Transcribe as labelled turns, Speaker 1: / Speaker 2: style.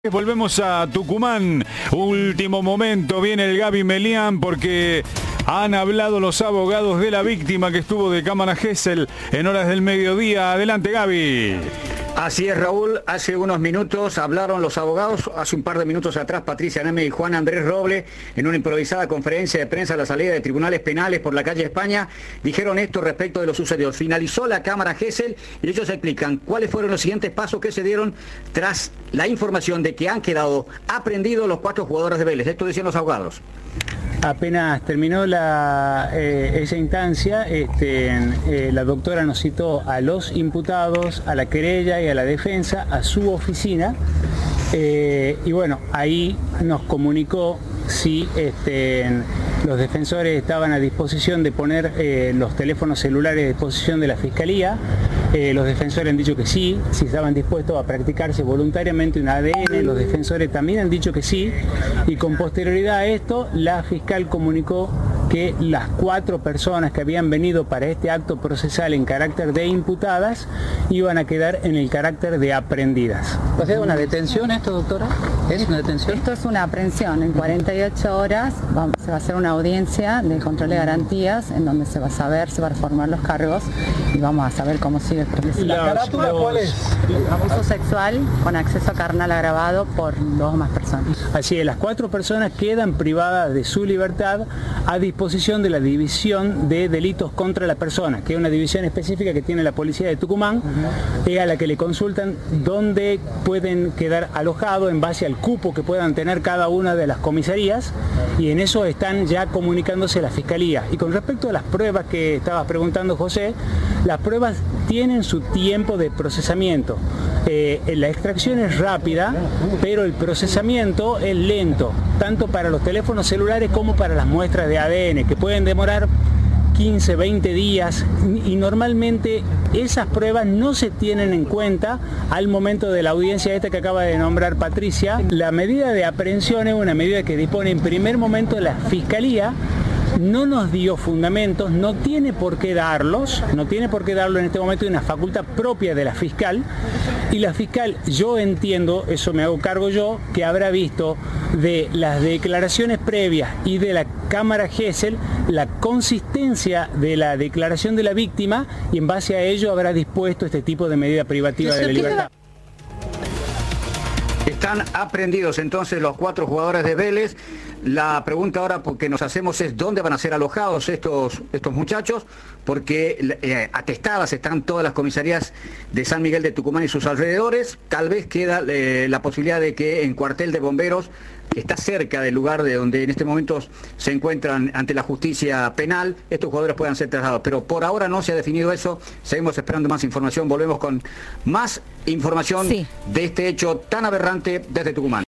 Speaker 1: Volvemos a Tucumán, último momento, viene el Gaby Melián porque han hablado los abogados de la víctima que estuvo de Cámara Gesell en horas del mediodía. Adelante, Gaby.
Speaker 2: Así es, Raúl, hace unos minutos hablaron los abogados, hace un par de minutos atrás Patricia Neme y Juan Andrés Roble en una improvisada conferencia de prensa a la salida de tribunales penales por la calle España, dijeron esto respecto de lo sucedido. Finalizó la Cámara Gesell y ellos explican cuáles fueron los siguientes pasos que se dieron tras la información de que han quedado aprehendidos los 4 jugadores de Vélez. Esto decían los abogados.
Speaker 3: Apenas terminó esa instancia, la doctora nos citó a los imputados, a la querella y a la defensa, a su oficina, y bueno, ahí nos comunicó si los defensores estaban a disposición de poner los teléfonos celulares a disposición de la Fiscalía. Los defensores han dicho que sí, si estaban dispuestos a practicarse voluntariamente un ADN, los defensores también han dicho que sí, y con posterioridad a esto, la fiscal comunicó que las 4 personas que habían venido para este acto procesal en carácter de imputadas iban a quedar en el carácter de aprehendidas.
Speaker 4: ¿Va a ser una detención esto, doctora? ¿Es una detención?
Speaker 5: Esto es una aprehensión. En 48 horas se va a hacer una audiencia de control de garantías en donde se va a saber, se van a formar los cargos y vamos a saber cómo sigue el proceso.
Speaker 4: ¿La carátula cuál es?
Speaker 5: Abuso sexual con acceso carnal agravado por 2 o más personas.
Speaker 3: Así es, las 4 personas quedan privadas de su libertad a disposición de la División de Delitos contra la Persona, que es una división específica que tiene la Policía de Tucumán, a la que le consultan dónde pueden quedar alojados en base al cupo que puedan tener cada una de las comisarías, y en eso están ya comunicándose a la Fiscalía. Y con respecto a las pruebas que estabas preguntando, José, las pruebas tienen su tiempo de procesamiento. La extracción es rápida, pero el procesamiento es lento, tanto para los teléfonos celulares como para las muestras de ADN, que pueden demorar 15, 20 días, y normalmente esas pruebas no se tienen en cuenta al momento de la audiencia esta que acaba de nombrar Patricia. La medida de aprehensión es una medida que dispone en primer momento la Fiscalía. No nos dio fundamentos, no tiene por qué darlos en este momento, es una facultad propia de la fiscal, y la fiscal, yo entiendo, eso me hago cargo yo, que habrá visto de las declaraciones previas y de la Cámara Gesell la consistencia de la declaración de la víctima, y en base a ello habrá dispuesto este tipo de medida privativa de la libertad.
Speaker 2: Están aprehendidos entonces los 4 jugadores de Vélez. La pregunta ahora que nos hacemos es dónde van a ser alojados estos muchachos, porque atestadas están todas las comisarías de San Miguel de Tucumán y sus alrededores. Tal vez queda la posibilidad de que en cuartel de bomberos, que está cerca del lugar de donde en este momento se encuentran ante la justicia penal, estos jugadores puedan ser trasladados. Pero por ahora no se ha definido eso, seguimos esperando más información. Volvemos con más información de este hecho tan aberrante desde Tucumán.